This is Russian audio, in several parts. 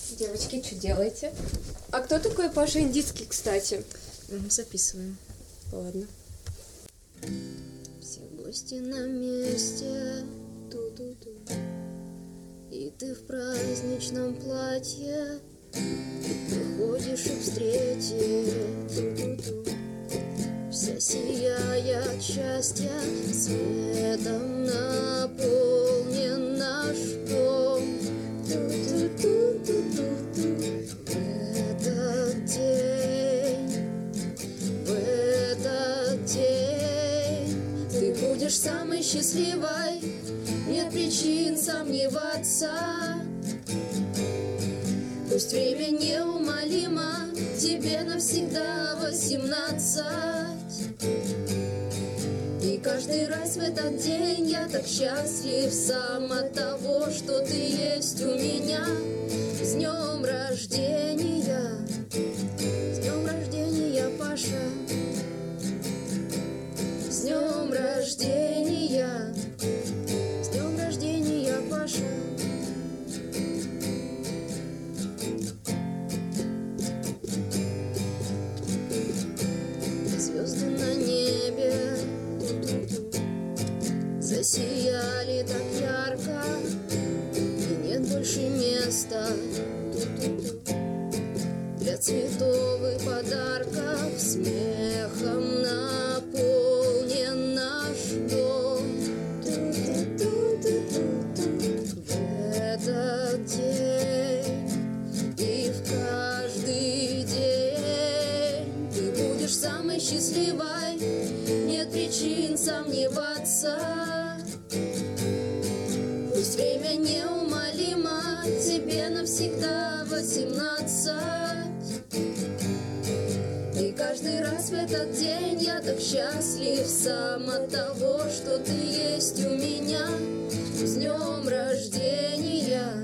Девочки, что делаете? А кто такой Паша Индицкий, кстати? Записываем. Ладно. Все гости на месте, ту-ту-ту. И ты в праздничном платье выходишь и встретишь, ту-ту-ту. Вся сияя от счастья, светом наполнен наш дом. Ту-ту-ту-ту-ту. В этот день ты будешь самой счастливой, нет причин сомневаться. Пусть время неумолимо, тебе навсегда 18. И каждый раз в этот день я так счастлив сам от того, что ты есть у меня. С днем рождения, Паша. С днем рождения, Паша. Звезды на небе засияли так ярко, и нет больше места для цветов и подарков. Смехом наполнен наш дом. В этот день и в каждый день ты будешь самой счастливой, нет причин сомневаться. Пусть время неумолимо, тебе навсегда 18. И каждый раз в этот день я так счастлив сам от того, что ты есть у меня. С днем рождения,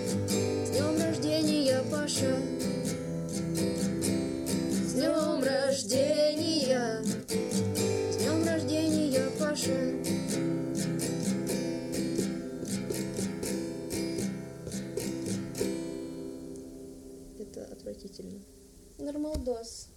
Паша. С днем рождения, Паша. Это отвратительно. Нормалдос.